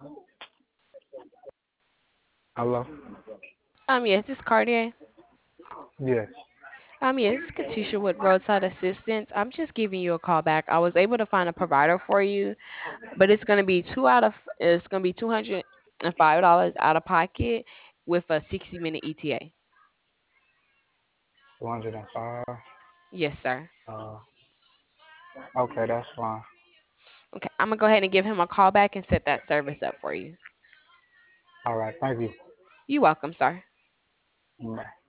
Hello? Yes, this is Cartier. Yes. Yes, this is Katisha with Roadside Assistance. I'm just giving you a call back. I was able to find a provider for you, but it's gonna be $205 out of pocket with a 60-minute ETA. 205. Yes, sir. Uh, okay, that's fine. Okay, I'm gonna go ahead and give him a call back and set that service up for you. All right, thank you. You're welcome, sir. Bye.